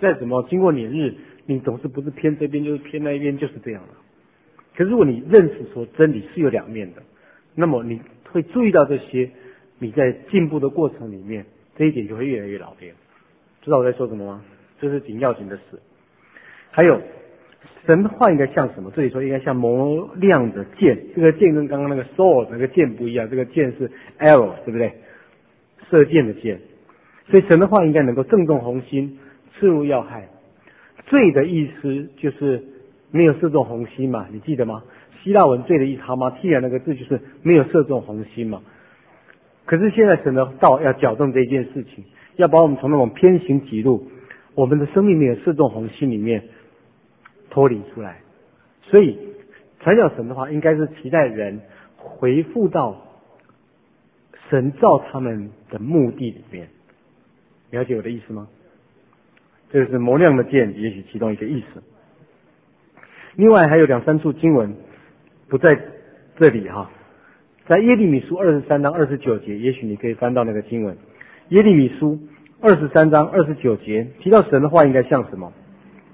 再怎么经过年日，你总是不是偏这边就是偏那一边，就是这样了。可是如果你认识说真理是有两面的，那么你会注意到这些，你在进步的过程里面，这一点就会越来越老练。知道我在说什么吗？这是挺要紧的事。还有，神的话应该像什么？这里说应该像磨亮的剑，这个剑跟刚刚那个 sword 那个剑不一样，这个剑是 arrow， 对不对？射箭的箭。所以神的话应该能够正中红心，刺入要害。罪的意思就是没有射中红心嘛，你记得吗？希腊文罪的意思，哈马提亚那个字就是没有射中红心嘛。可是现在神的道要矫正这件事情，要把我们从那种偏行己路，我们的生命没有射中红心里面脱离出来。所以传讲神的话，应该是期待人回复到神造他们的目的里面。了解我的意思吗？这个是磨亮的剑，也许其中一个意思。另外还有两三处经文不在这里哈，在耶利米书23章29节，也许你可以翻到那个经文。耶利米书23章29节提到神的话应该像什么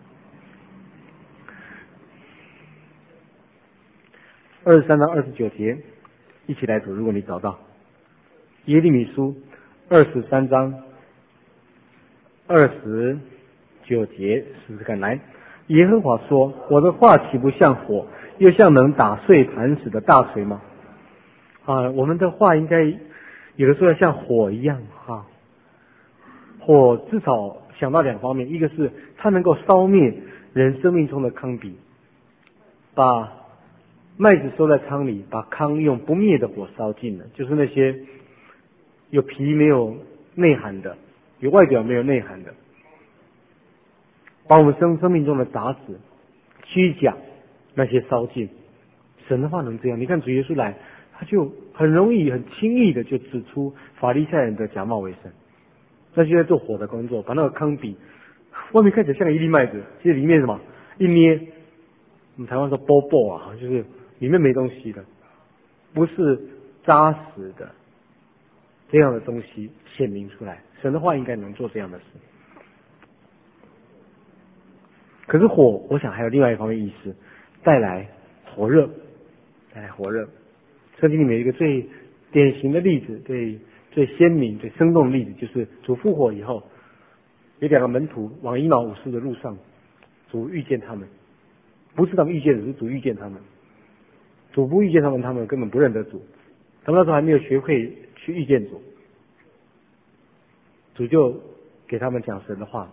？23章29节，一起来读，如果你找到。耶利米书23章29节，试试看来。耶和华说：我的话岂不像火，又像能打碎磐石的大锤吗？我们的话应该有的时候要像火一样火至少想到两方面，一个是它能够烧灭人生命中的糠秕，把麦子收在仓里，把糠用不灭的火烧尽了，就是那些有皮没有内涵的，有外表没有内涵的，把我们生命中的杂质、虚假那些烧尽。神的话能这样，你看主耶稣来，他就很容易、很轻易的就指出法利赛人的假冒为神，那就在做火的工作，把那个糠秕外面看起来像一粒麦子，其实里面什么一捏，我们台湾说波波就是里面没东西的，不是扎实的这样的东西显明出来。神的话应该能做这样的事。可是火，我想还有另外一方面意思，带来火热，带来火热。圣经里面有一个最典型的例子，最鲜明、最生动的例子，就是主复活以后，有两个门徒往以马忤斯的路上，主遇见他们，不是他们遇见的，是主遇见他们。主不遇见他们，他们根本不认得主，他们那时候还没有学会去遇见主。主就给他们讲神的话。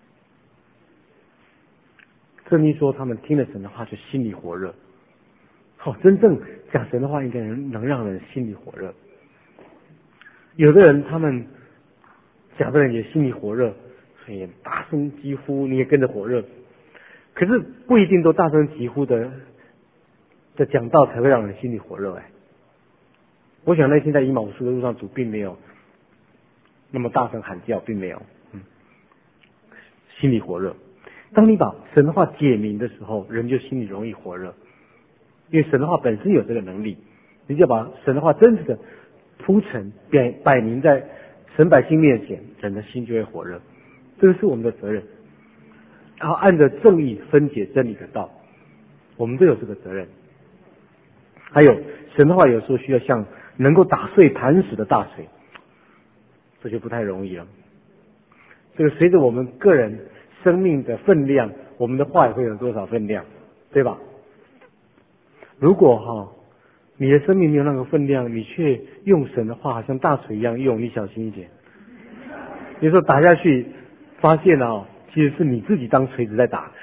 圣经说他们听了神的话就心里火热。真正讲神的话应该能让人心里火热。有的人他们讲的人也心里火热，所以大声疾呼，你也跟着火热。可是不一定都大声疾呼的讲道才会让人心里火热。我想那天在以马忤斯的路上，主并没有那么大声喊叫，并没有，心里火热。当你把神的话解明的时候，人就心里容易火热，因为神的话本身有这个能力，你就把神的话真实的铺陈摆明在神百姓面前，人的心就会火热。这个是我们的责任，然后按着正义分解真理的道，我们都有这个责任。还有神的话有时候需要像能够打碎磐石的大锤，这就不太容易了。这个随着我们个人生命的分量，我们的话也会有多少分量，对吧？如果你的生命没有那个分量，你却用神的话好像大锤一样用，你小心一点。有时候打下去发现其实是你自己当锤子在打。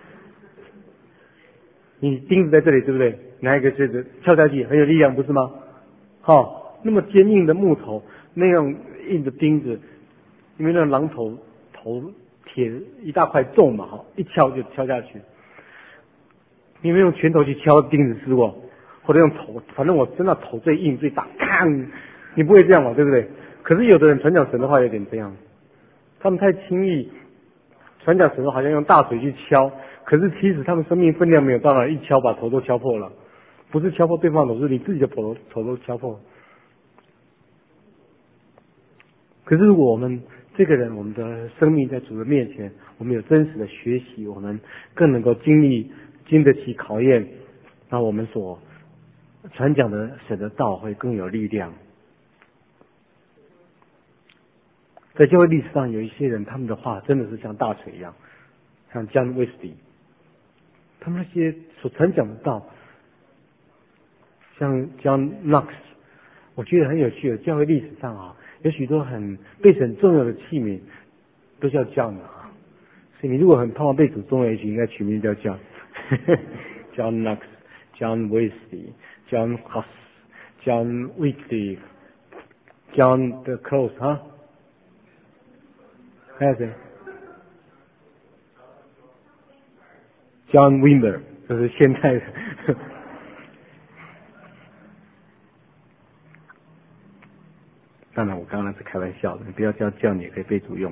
你钉子在这里，对不对？拿一个锤子敲下去很有力量，不是吗？那么坚硬的木头，那样硬的钉子，因为那榔头铁一大块重嘛，一敲就敲下去。你没用拳头去敲钉子试过，或者用头，反正我真的头最硬最大，砰！你不会这样嘛，对不对？可是有的人传讲神的话有点这样，他们太轻易传讲神的话，好像用大腿去敲，可是其实他们生命分量没有到那，一敲把头都敲破了，不是敲破对方的头，是你自己的头都敲破。可是如果我们这个人我们的生命在主的面前，我们有真实的学习，我们更能够经得起考验，那我们所传讲的神的道会更有力量。在教会历史上有一些人，他们的话真的是像大锤一样，像John Wesley，他们那些所传讲的道，像John Knox， 我觉得很有趣的。教会历史上啊，有许多很被神重要的器皿都叫 John 啊，所以你如果很盼望被主重要，也许应该取名叫 John。John Knox、John Wesley、John Huss、John Wycliffe、John the Close 啊，还有谁？John Wimber， 就是现代的。当然，我刚刚是开玩笑的，你不要叫你也可以被主用。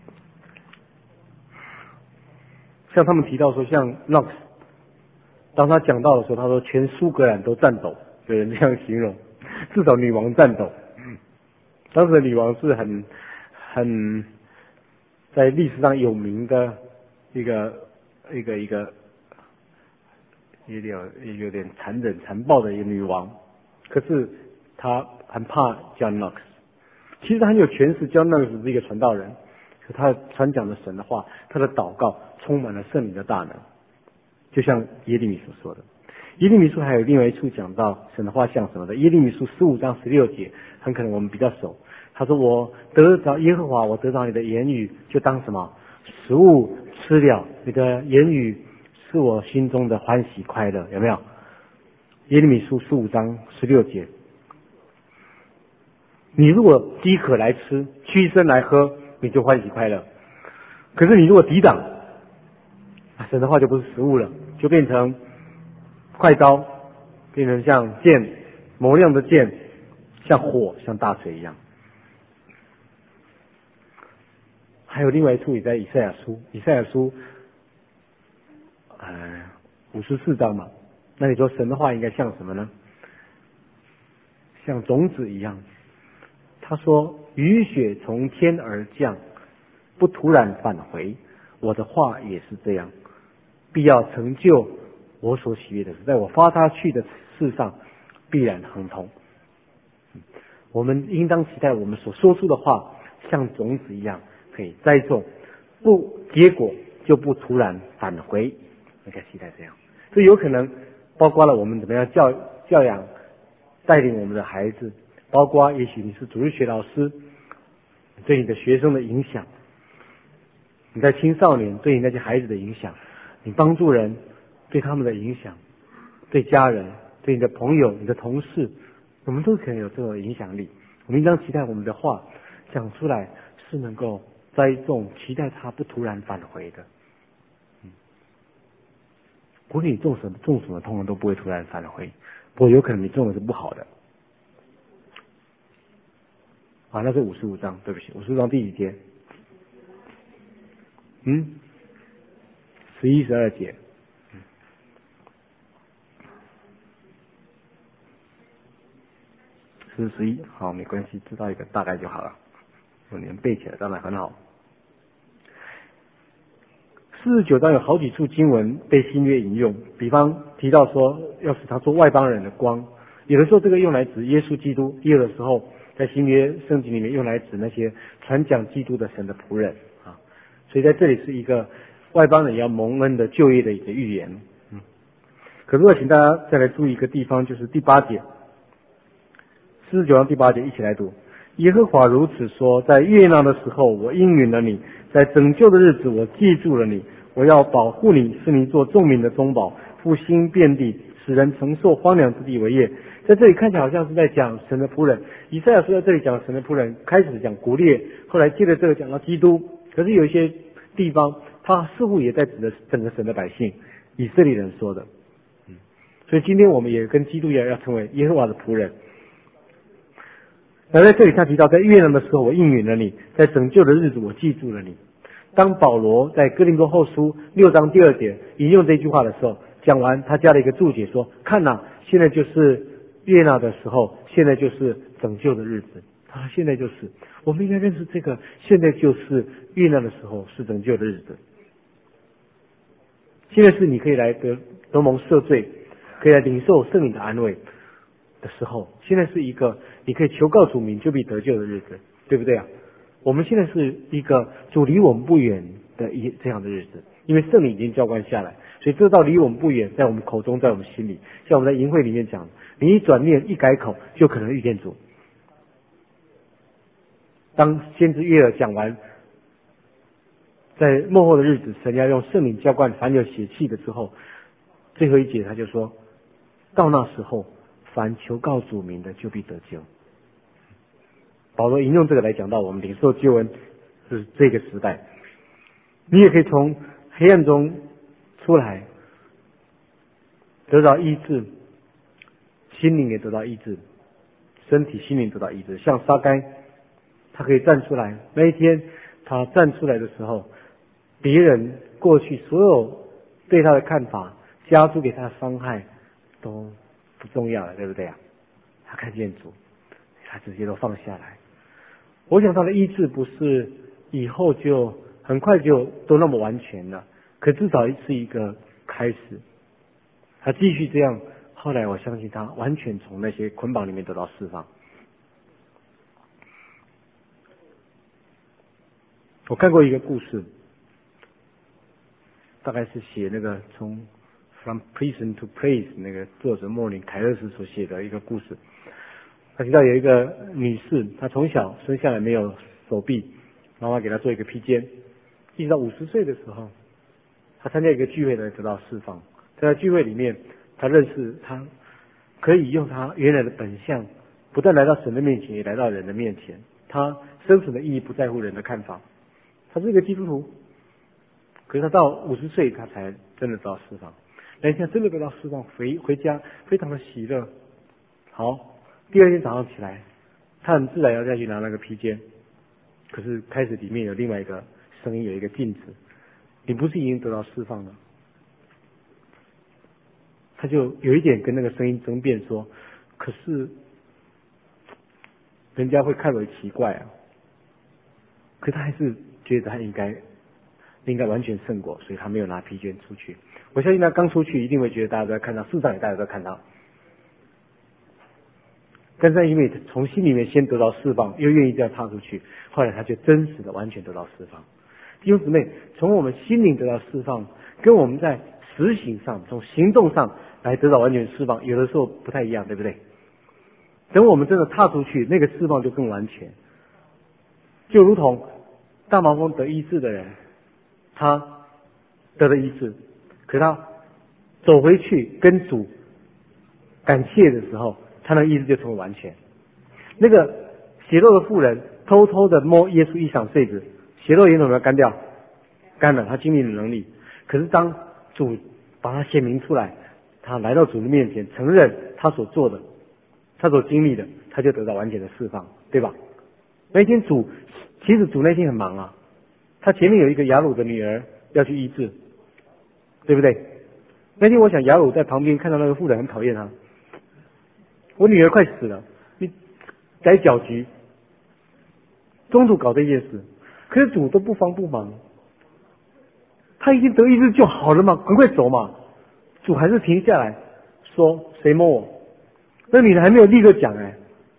像他们提到说，像 Knox， 当他讲到的时候，他说全苏格兰都颤抖，有人这样形容，至少女王颤抖。当时的女王是很在历史上有名的一个有点残忍残暴的一个女王，可是她很怕 John Knox。其实他很有权势，John Knox是一个传道人，可他传讲的神的话，他的祷告充满了圣灵的大能，就像耶利米所说的。耶利米书还有另外一处讲到神的话像什么的，耶利米书15章16节，很可能我们比较熟。他说：“我得着耶和华，我得着你的言语，就当什么食物吃了，你的言语是我心中的欢喜快乐。”有没有？耶利米书15章16节。你如果饥渴来吃，屈身来喝，你就欢喜快乐。可是你如果抵挡，神的话就不是食物了，就变成快刀，变成像剑，磨亮的剑，像火，像大水一样。还有另外一处也在以赛亚书54章嘛。那你说神的话应该像什么呢？像种子一样。他说：“雨雪从天而降，不突然返回。我的话也是这样，必要成就我所喜悦的事，在我发他去的事上必然亨通。”我们应当期待我们所说出的话像种子一样可以栽种，不结果就不突然返回。应该期待这样。这有可能包括了我们怎么样教养带领我们的孩子，包括也许你是主日学老师，对你的学生的影响，你在青少年对你那些孩子的影响，你帮助人对他们的影响，对家人，对你的朋友，你的同事，我们都可能有这种影响力。我们应当期待我们的话讲出来是能够栽种，期待它不突然返回的。不论你种什么，通常都不会突然返回，不过有可能你种的是不好的。那是55章，对不起，55章第几节？11、12节。11，好，没关系，知道一个大概就好了。如果你们背起来，当然很好。49章有好几处经文被新约引用，比方提到说要使他做外邦人的光，有的时候这个用来指耶稣基督，也有的时候在新约圣经里面用来指那些传讲基督的神的仆人啊。所以在这里是一个外邦人要蒙恩的就业的一个预言。可是我请大家再来注意一个地方，就是第8节，49章第8节，一起来读。耶和华如此说：在悦纳的时候我应允了你，在拯救的日子我记住了你，我要保护你，使你做众民的中保，复兴遍地，使人承受荒凉之地为业。在这里看起来好像是在讲神的仆人，以赛亚书在这里讲神的仆人，开始讲古列，后来接着这个讲到基督。可是有一些地方他似乎也在指的整个神的百姓，以色列人说的。所以今天我们也跟基督一样，要成为耶和华的仆人。而在这里他提到，在悦纳的时候我应允了你，在拯救的日子我记住了你。当保罗在哥林多后书6章第2节引用这句话的时候，讲完他加了一个注解说：看哪，现在就是悦纳的时候，现在就是拯救的日子。 啊，现在就是，我们应该认识这个，现在就是遇难的时候，是拯救的日子。现在是你可以来得蒙赦罪，可以来领受圣灵的安慰的时候。现在是一个你可以求告主名就必得救的日子，对不对啊？我们现在是一个主离我们不远的这样的日子，因为圣灵已经浇灌下来，所以这道离我们不远，在我们口中，在我们心里。像我们在营会里面讲，你一转念一改口，就可能遇见主。当先知约珥讲完，在末后的日子，神要用圣灵浇灌凡有血气的之后，最后一节他就说，到那时候，凡求告主名的，就必得救。保罗引用这个来讲到我们领受救恩是这个时代，你也可以从黑暗中出来，得到医治，心灵也得到医治，身体心灵得到医治。像撒该，他可以站出来，那一天他站出来的时候，别人过去所有对他的看法，加诸给他的伤害都不重要了，对不对啊？他看见主，他直接都放下来。我想他的医治不是以后就很快就都那么完全了，可至少是一个开始。他继续这样，后来我相信他完全从那些捆绑里面得到释放。我看过一个故事，大概是写那个从 From Prison to Praise 那个作者莫林凯勒斯所写的一个故事。他提到有一个女士，她从小生下来没有手臂，妈妈给她做一个披肩，一直到50岁的时候，她参加一个聚会来得到释放。在聚会里面，她认识她可以用她原来的本相，不但来到神的面前，也来到人的面前。她生存的意义不在乎人的看法。她是一个基督徒，可是她到50岁，她才真的得到释放。那天真的得到释放，回家非常的喜乐。好。第二天早上起来，他很自然要再去拿那个披肩，可是开始里面有另外一个声音，有一个镜子，你不是已经得到释放了？他就有一点跟那个声音争辩说，可是人家会看为奇怪啊，可他还是觉得他应该完全胜过，所以他没有拿披肩出去。我相信他刚出去一定会觉得大家都在看他，事实上也大家都在看他。但是因为从心里面先得到释放，又愿意这样踏出去，后来他就真实的完全得到释放。弟兄姊妹，从我们心灵得到释放，跟我们在实行上，从行动上来得到完全释放，有的时候不太一样，对不对？等我们真的踏出去，那个释放就更完全。就如同大麻风得医治的人，他得了医治，可他走回去跟主感谢的时候，他的意思就成为完全。那个血肉的妇人偷偷的摸耶稣衣裳穗子，血肉也有没有干掉？干了，他经历了能力。可是当主把他显明出来，他来到主的面前，承认他所做的，他所经历的，他就得到完全的释放，对吧？那天其实主那天很忙啊，他前面有一个雅鲁的女儿要去医治，对不对？那天我想雅鲁在旁边看到那个妇人很讨厌他，我女儿快死了，你改搅局，中途搞这件事，可是主都不慌不忙，他已经得医治就好了嘛，赶快走嘛。主还是停下来说谁摸我？那女人还没有立刻讲哎，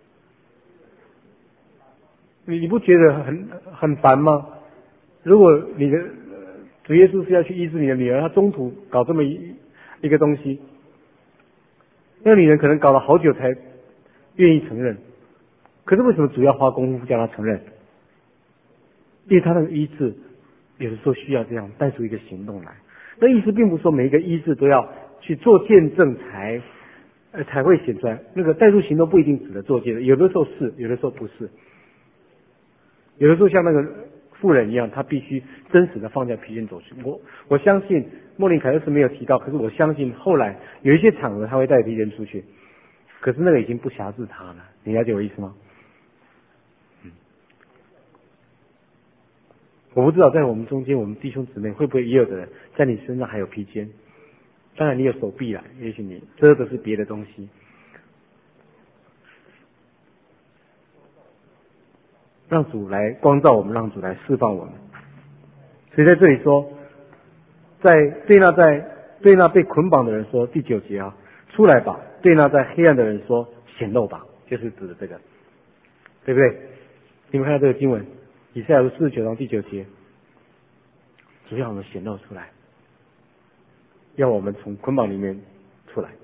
你不觉得很烦吗？如果你的主耶稣是要去医治你的女儿，他中途搞这么一个东西，那个女人可能搞了好久才愿意承认。可是为什么主要花功夫叫她承认？因为他那个医治有的时候需要这样带出一个行动来。那意思并不是说每一个医治都要去做见证才会显出来，那个带出行动不一定指的做见证，有的时候是，有的时候不是。有的时候像那个妇人一样，他必须真实的放下披肩走去。我相信莫林凯勒斯没有提到，可是我相信后来有一些场合他会带披肩出去，可是那个已经不辖制他了，你了解我意思吗？我不知道在我们中间，我们弟兄姊妹会不会也有的人在你身上还有披肩？当然你有手臂啦，也许你遮的是别的东西。 让主来光照我们，让主来释放我们。所以在这里说，对那被捆绑的人说，第9节啊，出来吧；对那在黑暗的人说，显露吧，就是指的这个，对不对？你们看到这个经文，以赛亚书49章第9节，主要我们显露出来，要我们从捆绑里面出来。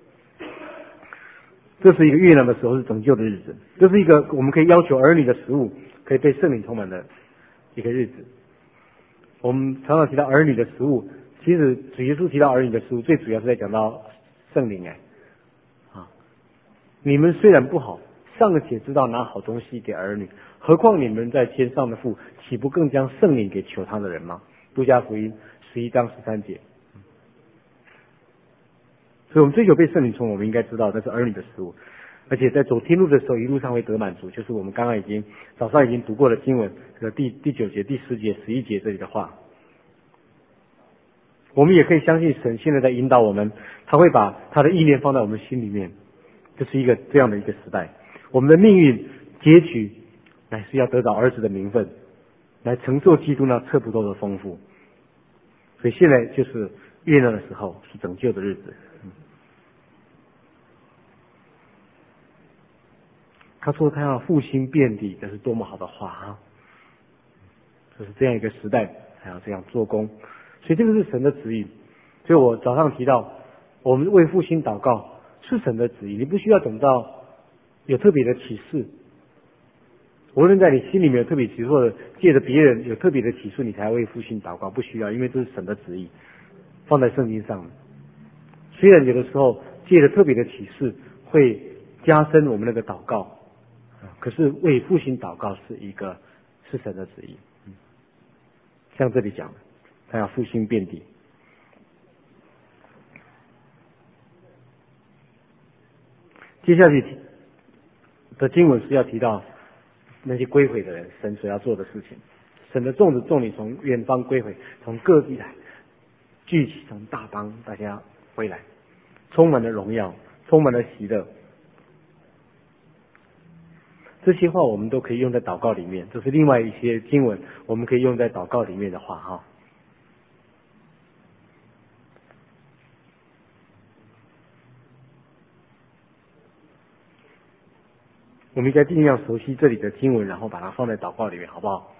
这是一个悦纳的时候，是拯救的日子。这是一个我们可以要求儿女的食物可以被圣灵充满的一个日子。我们常常提到儿女的食物，其实主耶稣提到儿女的食物，最主要是在讲到圣灵你们虽然不好，尚且知道拿好东西给儿女，何况你们在天上的父，岂不更将圣灵给求他的人吗？路加福音11章13节。所以我们追求被圣灵充，我们应该知道那是儿女的食物，而且在走天路的时候，一路上会得满足，就是我们刚刚早上已经读过的经文，这个第9节、第10节、11节这里的话。我们也可以相信神现在在引导我们，他会把他的意念放在我们心里面，这是一个这样的一个时代。我们的命运结局乃是要得到儿子的名分，来承受基督那测不透的丰富。所以现在就是悦纳的时候，是拯救的日子。他说他要复兴遍地，这是多么好的话啊！就是这样一个时代，还要这样做工，所以这个是神的旨意。所以我早上提到，我们为复兴祷告是神的旨意，你不需要等到有特别的启示。无论在你心里面有特别启示，或者借着别人有特别的启示，你才为复兴祷告，不需要，因为这是神的旨意，放在圣经上。虽然有的时候借着特别的启示会加深我们那个祷告，可是为复兴祷告是神的旨意。像这里讲的，他要复兴遍地。接下去的经文是要提到那些归回的人，神所要做的事情。神的众子众女从远方归回，从各地来聚集，从大邦大家回来，充满了荣耀，充满了喜乐。这些话我们都可以用在祷告里面，这是另外一些经文我们可以用在祷告里面的话哈。我们应该尽量熟悉这里的经文，然后把它放在祷告里面，好不好？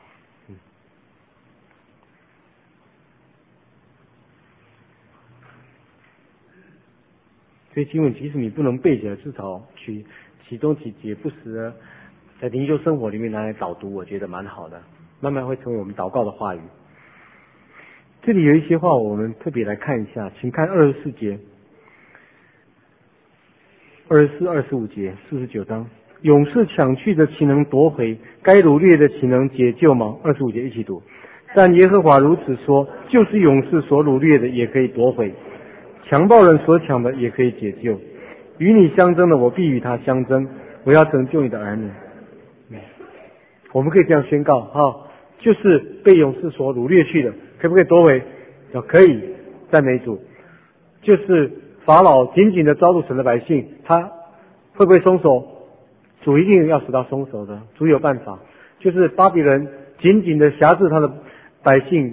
所以经文即使你不能背起来，至少取其中几节不时的在灵修生活里面拿来导读，我觉得蛮好的，慢慢会成为我们祷告的话语。这里有一些话我们特别来看一下，请看24节、24、25节，49章。勇士抢去的岂能夺回？该掳掠的岂能解救吗？25节一起读。但耶和华如此说，就是勇士所掳掠的也可以夺回，强暴人所抢的也可以解救。与你相争的，我必与他相争，我要拯救你的儿女。我们可以这样宣告就是被勇士所掳掠去的，可不可以夺回？可以，赞美主。就是法老紧紧的抓住神的百姓，他会不会松手？主一定要使他松手的，主有办法。就是巴比伦紧紧的辖制他的百姓，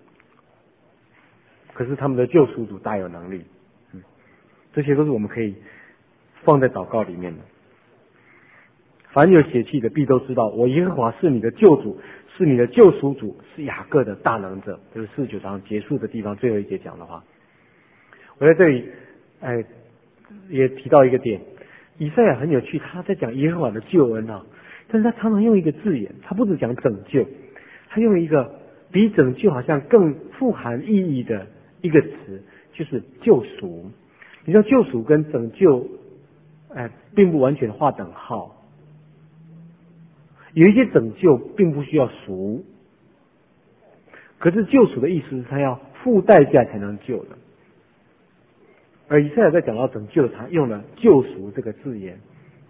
可是他们的救赎主大有能力。这些都是我们可以放在祷告里面的。凡有血气的必都知道，我耶和华是你的救主，是你的救赎主，是雅各的大能者。这是49章结束的地方最后一节讲的话。我在这里也提到一个点，以赛亚很有趣，他在讲耶和华的救恩但是他常常用一个字眼，他不只讲拯救，他用一个比拯救好像更富含意义的一个词，就是救赎。你知道救赎跟拯救并不完全划等号，有一些拯救并不需要赎，可是救赎的意思是他要付代价才能救的。而以赛亚在讲到拯救，他用了救赎这个字眼。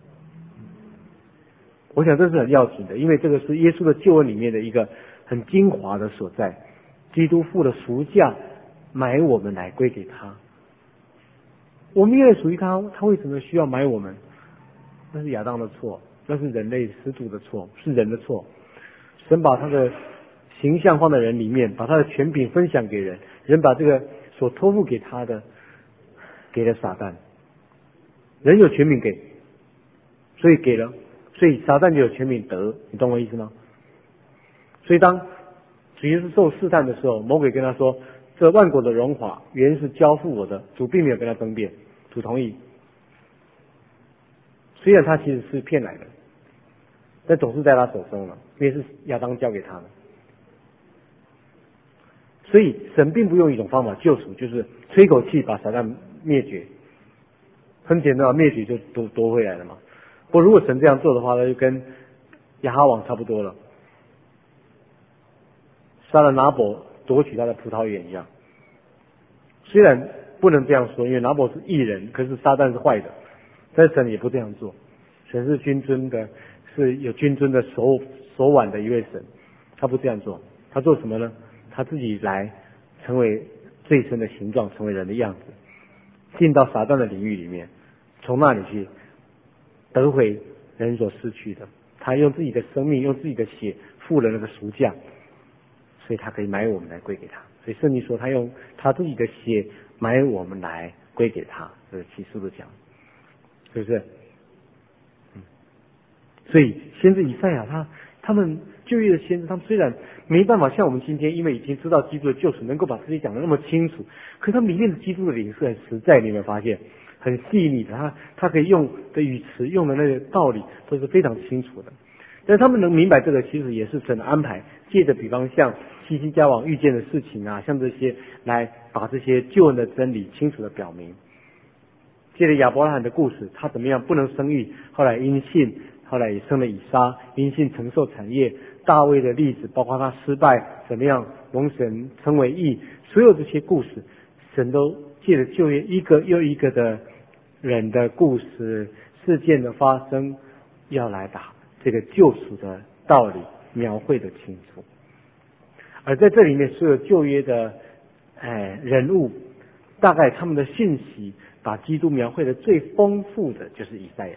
我想这是很要紧的，因为这个是耶稣的救恩里面的一个很精华的所在。基督付了赎价，买我们来归给他。我们因为属于他，他为什么需要买我们？那是亚当的错。 那是人类始祖的错，是人的错。神把他的形象放在人里面，把他的权柄分享给人，人把这个所托付给他的给了撒旦。人有权柄给，所以给了，所以撒旦就有权柄得，你懂我意思吗？所以当主耶稣受试探的时候，魔鬼跟他说，这万国的荣华原是交付我的，主并没有跟他争辩，主同意。虽然他其实是骗来的，但总是在他手中了，因为是亚当交给他的。所以神并不用一种方法救赎，就是吹口气把撒旦灭绝，很简单，灭绝就夺回来了嘛。不过如果神这样做的话，那就跟亚哈王差不多了，杀了拿伯夺取他的葡萄园一样。虽然不能这样说，因为拿伯是义人，可是撒旦是坏的，但是神也不这样做。神是君尊的，是有君尊的手腕的一位神，他不这样做。他做什么呢？他自己来成为最深的形状，成为人的样子，进到撒旦的领域里面，从那里去得回人所失去的。他用自己的生命，用自己的血付了那个赎价，所以他可以买我们来归给他。所以圣经说他用他自己的血买我们来归给他，这是启示录讲，是不是？所以先知以赛亚他们旧约的先知，他们虽然没办法像我们今天，因为已经知道基督的救赎，能够把这些讲得那么清楚，可是他们里面的基督的灵是很实在，你有没有发现？很细腻的，他可以用的语词，用的那个道理都是非常清楚的。但是他们能明白这个，其实也是神的安排，借着比方像西西家王遇见的事情啊，像这些来把这些救恩的真理清楚的表明。借着亚伯拉罕的故事，他怎么样不能生育，后来因信，后来也生了以撒，因信承受产业。大卫的例子，包括他失败怎么样蒙神称为义，所有这些故事，神都借着旧约一个又一个的人的故事事件的发生，要来把这个救赎的道理描绘的清楚。而在这里面，所有旧约的人物，大概他们的信息把基督描绘的最丰富的就是以赛亚。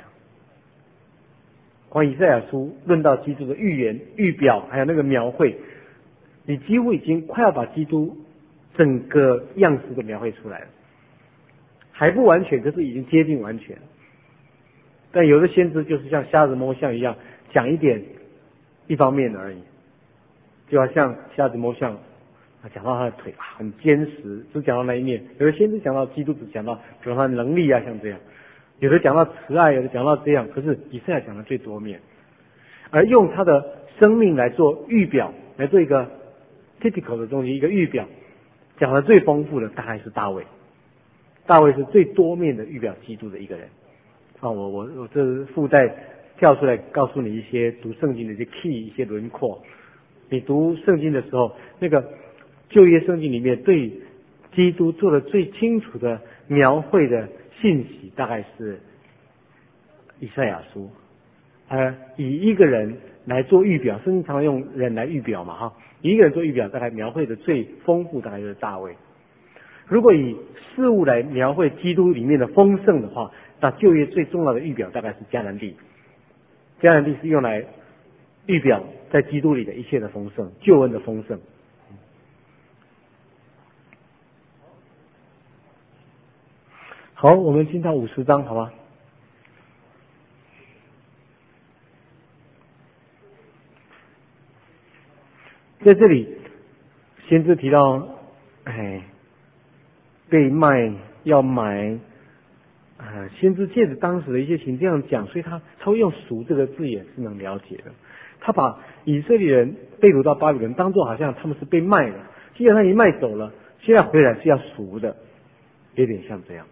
光以赛亚书论到基督的预言、预表，还有那个描绘，你几乎已经快要把基督整个样式都描绘出来了，还不完全，可是已经接近完全。但有的先知就是像瞎子摸象一样，讲一点一方面的而已，就好像瞎子摸象，讲到他的腿很坚实，只讲到那一面；有的先知讲到基督，只讲到比如他的能力啊，像这样；有的讲到慈爱，有的讲到这样。可是以赛亚讲的最多面，而用他的生命来做预表，来做一个 typical 的东西，一个预表，讲的最丰富的大概是大卫。大卫是最多面的预表基督的一个人。我这附带跳出来告诉你一些读圣经的一些 key 一些轮廓。你读圣经的时候，那个旧约圣经里面对基督做的最清楚的描绘的信息，大概是以赛亚书。以一个人来做预表，圣经常用人来预表嘛，以一个人做预表，大概描绘的最丰富，大概就是大卫。如果以事物来描绘基督里面的丰盛的话，那旧约最重要的预表大概是迦南地。迦南地是用来预表在基督里的一切的丰盛，救恩的丰盛。好，我们进到50章，好吧？在这里，先知提到，被卖要买，先知借着当时的一些情这样讲，所以他会用赎这个字眼是能了解的。他把以色列人被掳到巴比伦当作好像他们是被卖的，既然他已经卖走了，现在回来是要赎的，有点像这样。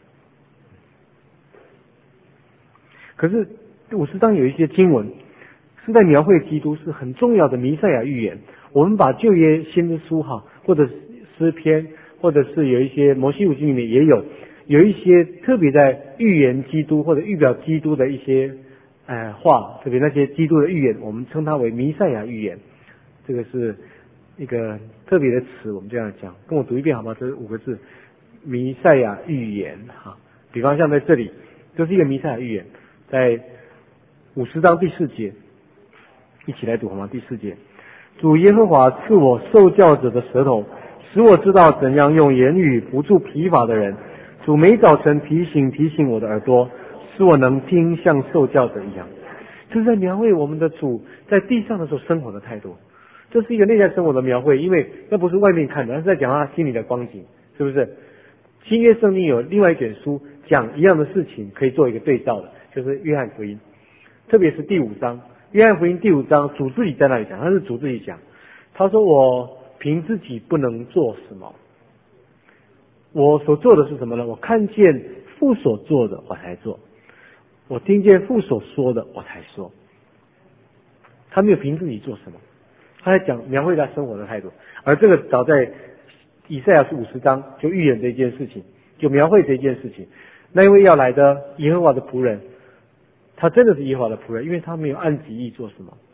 可是50章有一些经文是在描绘基督是很重要的弥赛亚预言。我们把旧约先知书或者诗篇，或者是有一些摩西五经里面也有一些特别在预言基督或者预表基督的一些话，特别那些基督的预言，我们称它为弥赛亚预言。这个是一个特别的词，我们这样讲，跟我读一遍好吗？这是5个字，弥赛亚预言。比方像在这里，就是一个弥赛亚预言，在 50章第4节，一起来读好吗？第4节，主耶和华赐我受教者的舌头，使我知道怎样用言语不住疲乏的人。主每早晨提醒我的耳朵，使我能听像受教者一样。这是在描绘我们的主在地上的时候生活的态度。这是一个内在生活的描绘，因为那不是外面看的，那是在讲他心里的光景，是不是？新约圣经有另外一卷书讲一样的事情，可以做一个对照的，就是约翰福音，特别是第5章。约翰福音第5章，主自己在那里讲，他是主自己讲，他说我凭自己不能做什么，我所做的是什么呢？我看见父所做的我才做，我听见父所说的我才说。他没有凭自己做什么，他在讲描绘他生活的态度。而这个早在以赛亚书50章就预言这一件事情，就描绘这一件事情。那一位要来的耶和华的仆人，他真的是耶和华的仆人，因为他没有按己意做什么，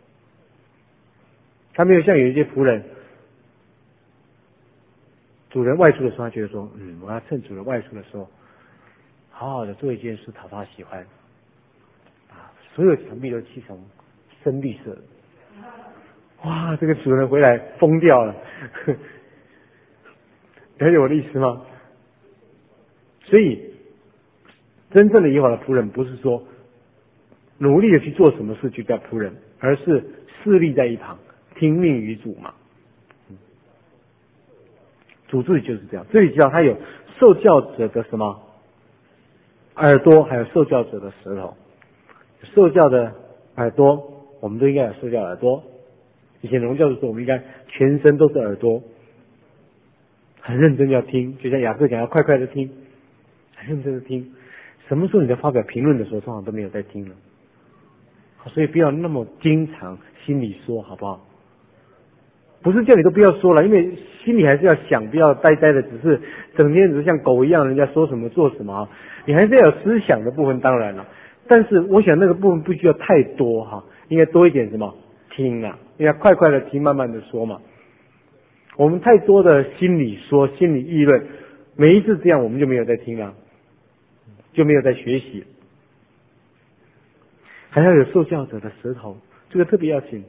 他没有像有一些仆人，主人外出的时候，他觉得说，我要趁主人外出的时候，好好的做一件事讨他喜欢，所有墙壁都漆成深绿色的。哇，这个主人回来疯掉了，了解我的意思吗？所以，真正的耶和华的仆人，不是说努力的去做什么事就叫仆人，而是侍立在一旁，听命于主嘛。主自己就是这样。这里讲他有受教者的什么耳朵，还有受教者的舌头。受教的耳朵，我们都应该有受教的耳朵。以前荣教授说，我们应该全身都是耳朵，很认真要听，就像雅各讲，要快快的听，很认真的听。什么时候你在发表评论的时候，通常都没有在听了，所以不要那么经常心里说，好不好？不是叫你都不要说了，因为心里还是要想，不要呆呆的，只是整天只是像狗一样，人家说什么做什么，你还是要有思想的部分，当然了。但是我想那个部分不需要太多应该多一点什么听啊，应该快快的听，慢慢的说嘛。我们太多的心里说、心里议论，每一次这样我们就没有在听了，就没有在学习。还要有受教者的舌头，这个特别要紧。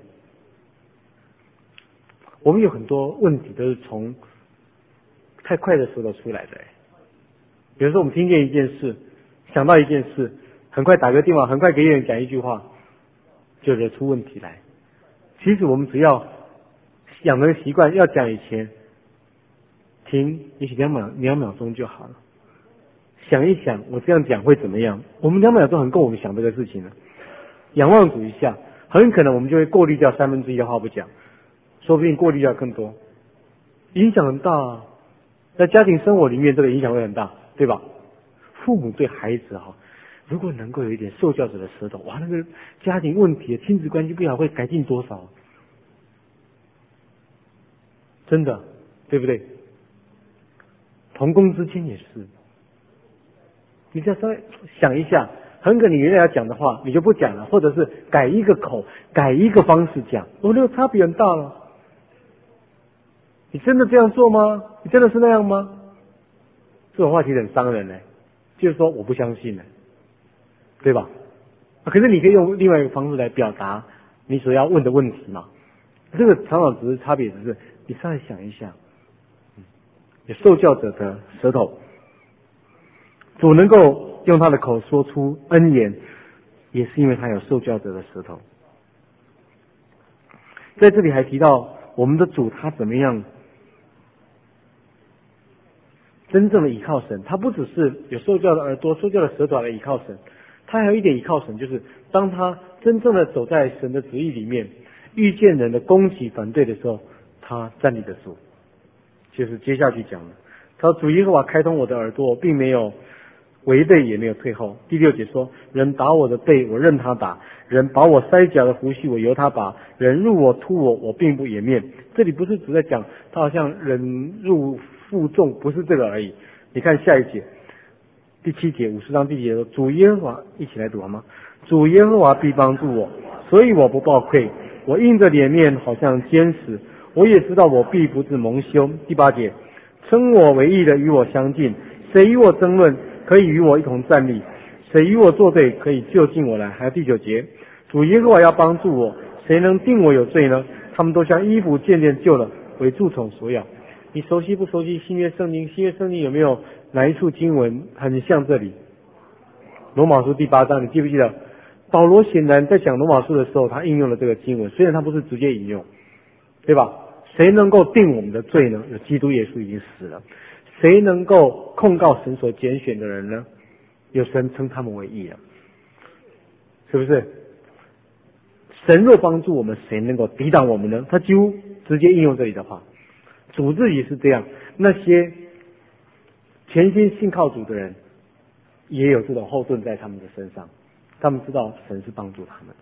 我们有很多问题都是从太快的舌头出来的。比如说我们听见一件事，想到一件事，很快打个电话，很快给人讲一句话，就惹出问题来。其实我们只要养成习惯，要讲以前停，也许2秒钟就好了。想一想，我这样讲会怎么样？我们2秒钟很够我们想这个事情了。仰望主一下，很可能我们就会过滤掉1/3的话不讲，说不定过滤掉更多，影响很大在家庭生活里面，这个影响会很大，对吧？父母对孩子如果能够有一点受教者的舌头，哇，那个家庭问题、亲子关系不晓得会改进多少，真的，对不对？同工之间也是，你只要稍微想一下，很可能你原来要讲的话你就不讲了，或者是改一个口，改一个方式讲，那个差别很大了。你真的这样做吗？你真的是那样吗？这种话题很伤人就是说我不相信对吧？可是你可以用另外一个方式来表达你所要问的问题嘛。这个常常只是差别，只是你稍微想一下，有受教者的舌头，主能够用他的口说出恩言，也是因为他有受教者的舌头。在这里还提到我们的主他怎么样真正的倚靠神，他不只是有受教的耳朵、受教的舌头来倚靠神，他还有一点倚靠神，就是当他真正的走在神的旨意里面，遇见人的攻击反对的时候，他站立得住。就是接下去讲的，他说主耶和华开通我的耳朵，我并没有违背，也没有退后。第6节说，人打我的背，我任他打；人把我腮角的胡须，我由他拔；人入我突我，我并不掩面。这里不是只在讲他好像人入负重，不是这个而已。你看下一节，第7节50章第7节说，主耶和华，一起来读好吗？主耶和华必帮助我，所以我不抱愧。我硬着脸面好像坚实，我也知道我必不致蒙羞。第8节，称我为义的与我相近，谁与我争论，可以与我一同站立。 谁与我作对，可以就近我来。还有第9节，主耶和华要帮助我，谁能定我有罪呢？他们都像衣服渐渐旧了，为蛀虫所咬。你熟悉不熟悉新约圣经？新约圣经有没有哪一处经文很像这里？罗马书第8章，你记不记得？保罗显然在讲罗马书的时候，他应用了这个经文，虽然他不是直接引用，对吧？谁能够定我们的罪呢？有基督耶稣已经死了。谁能够控告神所拣选的人呢？有神称他们为义了，是不是？神若帮助我们，谁能够抵挡我们呢？他几乎直接应用这里的话。主自己是这样，那些全心信靠主的人，也有这种后盾在他们的身上，他们知道神是帮助他们的。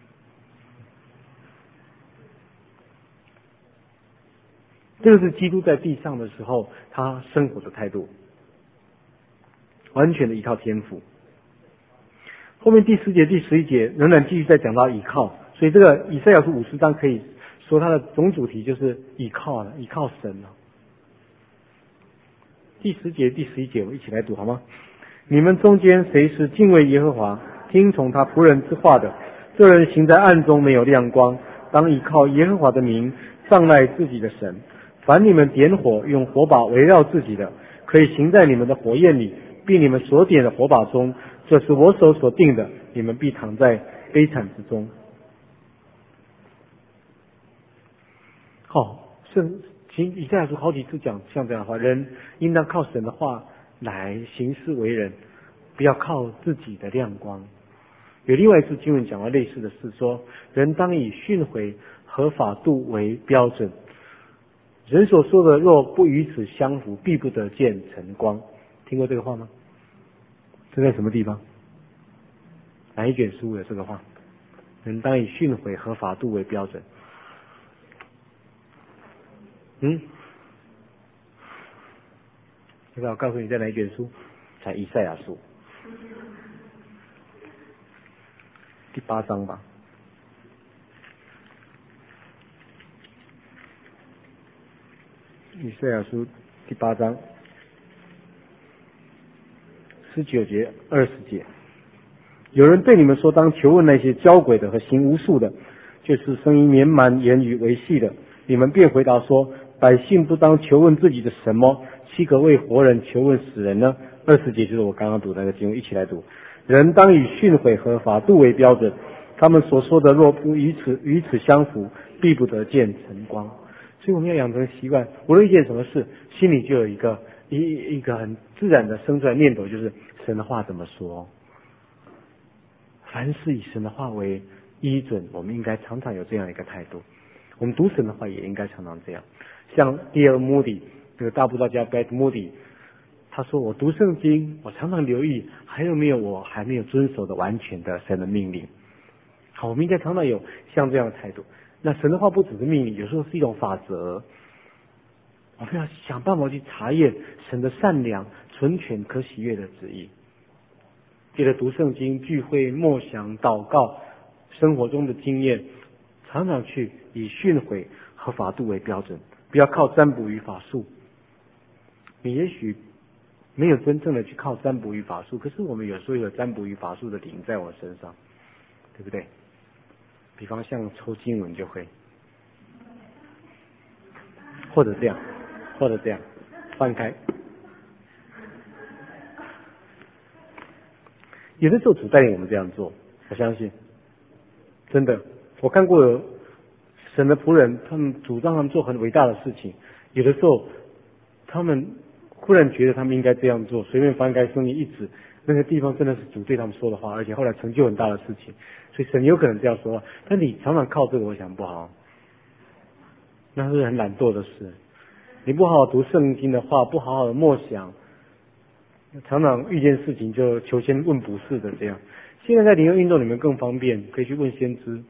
这个是基督在地上的时候他生活的态度，完全的依靠天赋。后面第10节、第11节仍然继续在讲到依靠，所以这个以赛亚书50章可以说它的总主题就是依靠了，依靠神了。第10节、第11节我们一起来读好吗？你们中间谁是敬畏耶和华，听从他仆人之话的？这人行在暗中没有亮光，当依靠耶和华的名，仗赖自己的神。凡你们点火，用火把围绕自己的，可以行在你们的火焰里，并你们所点的火把中。这是我手所定的，你们必躺在悲惨之中。好，以赛亚书好几次讲像这样的话，人应当靠神的话来行事为人，不要靠自己的亮光。有另外一次经文讲到类似的事，说人当以训诲和法度为标准，人所说的若不与此相符，必不得见晨光。听过这个话吗？这在什么地方？哪一卷书有这个话？人当以训诲和法度为标准。我告诉你在哪一卷书？在以赛亚书第8章吧。以赛亚书第8章19节、20节。有人对你们说，当求问那些交鬼的和行巫术的，就是声音绵蛮、言语为戏的，你们便回答说，百姓不当求问自己的神么？岂可为活人求问死人呢？20节就是我刚刚读那个经文，一起来读。人当以训诲和法度为标准，他们所说的若不与此相符，必不得见晨光。所以我们要养成习惯，无论一件什么事，心里就有一个很自然的生出来念头，就是神的话怎么说。凡事以神的话为依准，我们应该常常有这样一个态度。我们读神的话也应该常常这样。像第二穆迪，这个大布道家 Beth Moody， 他说我读圣经，我常常留意还有没有我还没有遵守的完全的神的命令。好，我们应该常常有像这样的态度。那神的话不只是命令，有时候是一种法则。我们要想办法去查验神的善良、纯全、可喜悦的旨意。借着读圣经、聚会、默想、祷告，生活中的经验，常常去以训诲和法度为标准，不要靠占卜与法术。你也许没有真正的去靠占卜与法术，可是我们有时候有占卜与法术的灵在我身上，对不对？比方像抽经文就会，或者这样，翻开。有的时候主带领我们这样做，我相信，真的，我看过有神的仆人，他们主张他们做很伟大的事情，有的时候他们忽然觉得他们应该这样做，随便翻开圣经一指，那个地方真的是主对他们说的话，而且后来成就很大的事情，所以神有可能这样说，但你常常靠这个，我想不好，那是很懒惰的事。你不好好读圣经的话，不好好的默想，常常遇见事情就求先问不是的这样。现在在灵恩运动里面更方便，可以去问先知。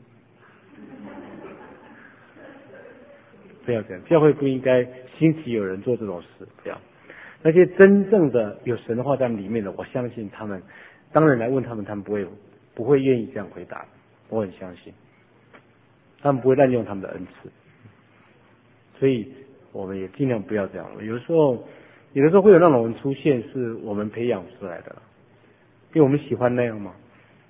不要这样，教会不应该兴起有人做这种事，这样。那些真正的有神的话在里面的，我相信他们，当人来问他们，他们不会愿意这样回答。我很相信，他们不会滥用他们的恩赐。所以我们也尽量不要这样。有的时候会有那种人出现，是我们培养出来的， 因为我们喜欢那样嘛，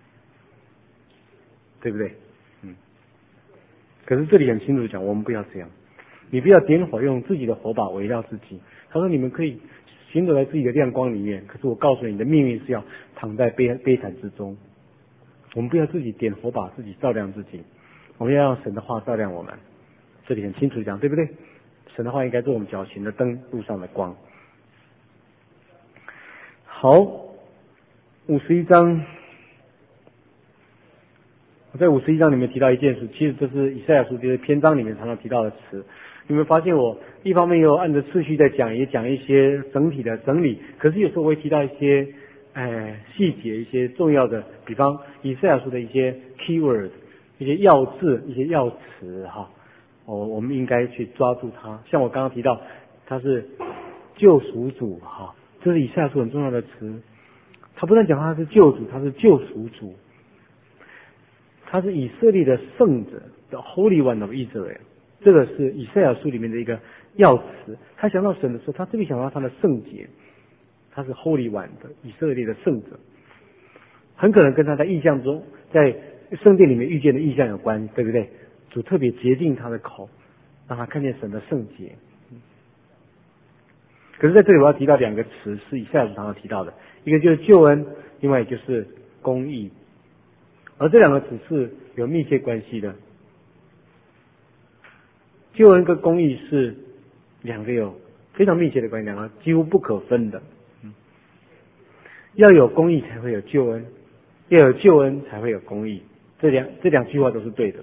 对不对？可是这里很清楚讲，我们不要这样，你不要点火，用自己的火把围绕自己。他说你们可以行走在自己的亮光里面，可是我告诉你的命运是要躺在悲惨之中。我们不要自己点火把，自己照亮自己，我们要让神的话照亮我们。这里很清楚讲，对不对？神的话应该做我们脚前的灯，路上的光。好，51章，我在51章里面提到一件事，其实这是以赛亚书这些篇章里面常常提到的词。你们发现我一方面又按着次序在讲，也讲一些整体的整理，可是有时候我会提到一些细节，一些重要的，比方以赛亚书的一些 keyword， 一些要字，一些要词哈。我们应该去抓住它。像我刚刚提到，它是救赎主哈，这是以赛亚书很重要的词。他不但讲他是救主，他是救赎主，他是以色列的圣者 ，the Holy One of Israel。这个是以赛亚书里面的一个要词。他想到神的时候，他这里想到他的圣洁，他是 Holy One 的以色列的圣者，很可能跟他在异象中，在圣殿里面遇见的异象有关，对不对？主特别洁净他的口，让他看见神的圣洁。可是在这里我要提到两个词，是以赛亚书常常提到的，一个就是救恩，另外就是公义。而这两个词是有密切关系的。救恩跟公义是两个有非常密切的关系，两个几乎不可分的。要有公义才会有救恩，要有救恩才会有公义。这两句话都是对的。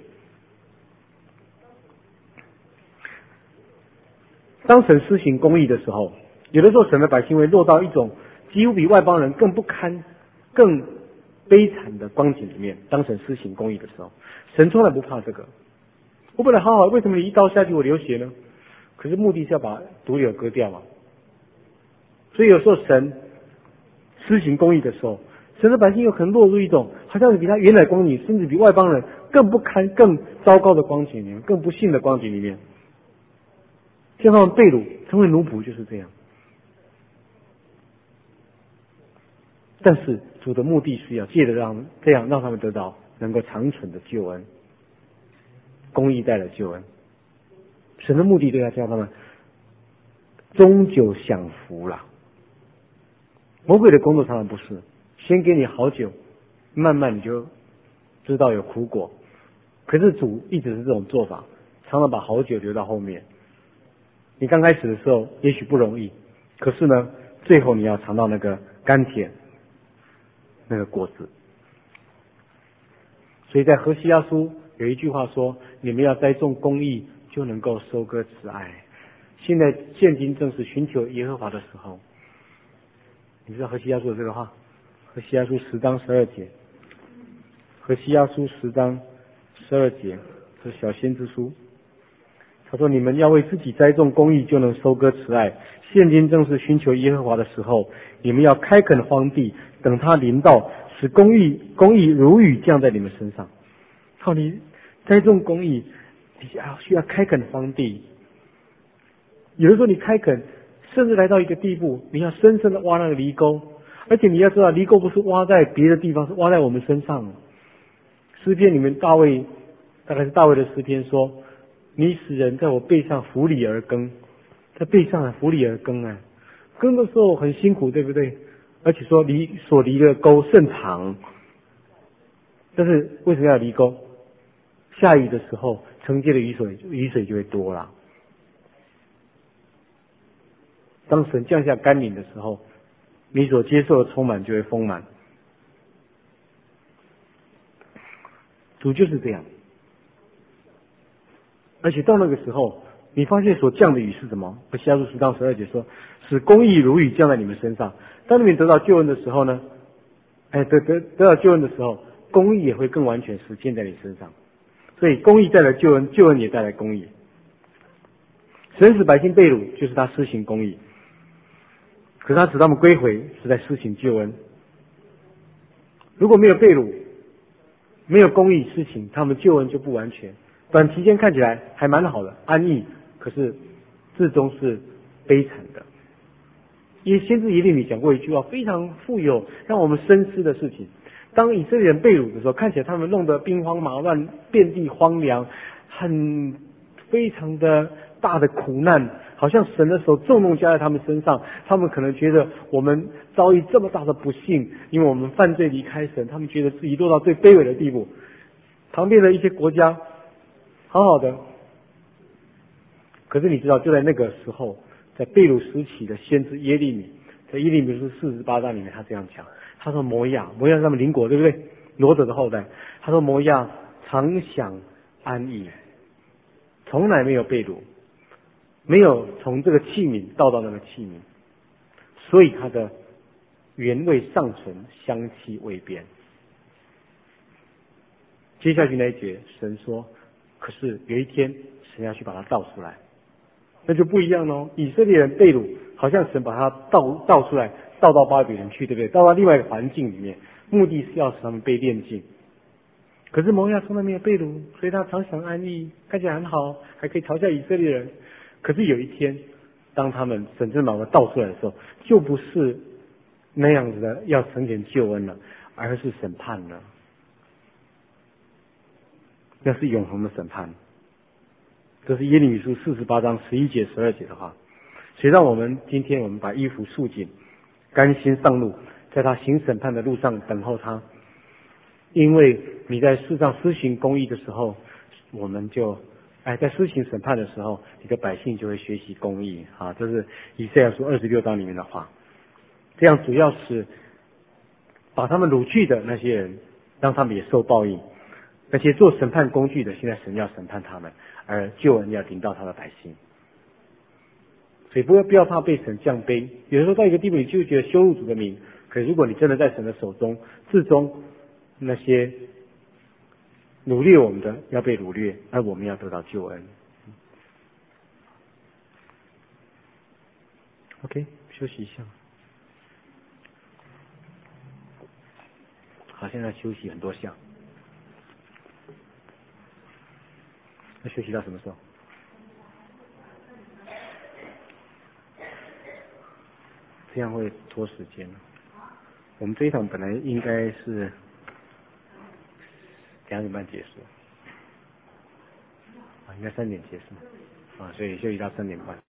当神施行公义的时候，有的时候神的百姓会落到一种几乎比外邦人更不堪、更悲惨的光景里面。当神施行公义的时候，神从来不怕这个。我本来好好，为什么你一刀下去我流血呢？可是目的是要把毒瘤割掉嘛。所以有时候神施行公义的时候，神的百姓有可能落入一种好像是比他原来光景，甚至比外邦人更不堪、更糟糕的光景里面，更不幸的光景里面。像他们被掳成为奴仆就是这样。但是主的目的是要借着这样让他们得到能够长存的救恩，公义带来救恩。神的目的都要叫他们终究享福了。魔鬼的工作常常不是先给你好酒，慢慢你就知道有苦果。可是主一直是这种做法，常常把好酒留到后面。你刚开始的时候也许不容易，可是呢，最后你要尝到那个甘甜，那个果子。所以在何西阿书有一句话说：你们要栽种公义，就能够收割慈爱。现今正是寻求耶和华的时候。你知道何西阿书的这个话？何西阿书10章12节。何西阿书10章12节，这是小先知书。他说：你们要为自己栽种公义，就能收割慈爱。现今正是寻求耶和华的时候，你们要开垦荒地，等他临到，使公义如雨降在你们身上。好，你栽种公义，你需要开垦荒地。有的时候你开垦，甚至来到一个地步，你要深深的挖那个犁沟，而且你要知道，犁沟不是挖在别的地方，是挖在我们身上。诗篇里面大概是大卫的诗篇说：你使人在我背上扶犁而耕，在背上扶犁而耕啊，耕的时候很辛苦，对不对？而且说所犁的沟甚长，但是为什么要犁沟？下雨的时候，承接的雨水就会多了。当神降下甘霖的时候，你所接受的充满就会丰满。主就是这样。而且到那个时候，你发现所降的雨是什么？何西阿书10章12节说：使公义如雨降在你们身上。当你们得到救恩的时候呢，得到救恩的时候，公义也会更完全实现在你身上。所以公义带来救恩，救恩也带来公义。神使百姓被掳，就是他施行公义。可是他使他们归回，是在施行救恩。如果没有被掳，没有公义施行，他们救恩就不完全。短期间看起来还蛮好的，安逸，可是至终是悲惨的。 先知耶利米讲过一句话，非常富有让我们深思的事情。当以色列人被掳的时候，看起来他们弄得兵荒马乱，遍地荒凉，非常的大的苦难，好像神的手重重加在他们身上。他们可能觉得我们遭遇这么大的不幸，因为我们犯罪离开神，他们觉得自己落到最卑微的地步。旁边的一些国家好好的，可是你知道，就在那个时候，在被掳时期的先知耶利米，在耶利米书48章里面，他这样讲，他说摩亚是他们邻国，对不对？罗德的后代。他说摩亚常享安逸，从来没有被掳，没有从这个器皿倒到那个器皿，所以它的原味尚存，香气未变。接下去那一节，神说，可是有一天神要去把它倒出来，那就不一样喽。以色列人被掳，好像神把它倒出来，倒到巴比伦去，对不对？倒到另外一个环境里面，目的是要使他们被炼净。可是摩亚从来没有被掳，所以他常享安逸，看起来很好，还可以嘲笑以色列人。可是有一天，当他们神真把它倒出来的时候，就不是那样子的要成全救恩了，而是审判了。那是永恒的审判。这是耶利米书48章11节、12节的话。所以让我们今天我们把衣服束紧，甘心上路，在他行审判的路上等候他。因为你在世上施行公义的时候，我们就在施行审判的时候，你的百姓就会学习公义啊。这是以赛亚书26章里面的话。这样主要是把他们掳去的那些人，让他们也受报应。那些做审判工具的，现在神要审判他们，而救恩要临到他的百姓。所以不要怕被神降卑。有的时候到一个地步，你就会觉得羞辱主的名。可是如果你真的在神的手中，至终那些掳掠我们的要被掳掠，而我们要得到救恩。OK， 休息一下。好，现在休息很多下。那休息到什么时候？这样会拖时间。我们这一场本来应该是2点半结束，应该3点结束，所以休息到3点半。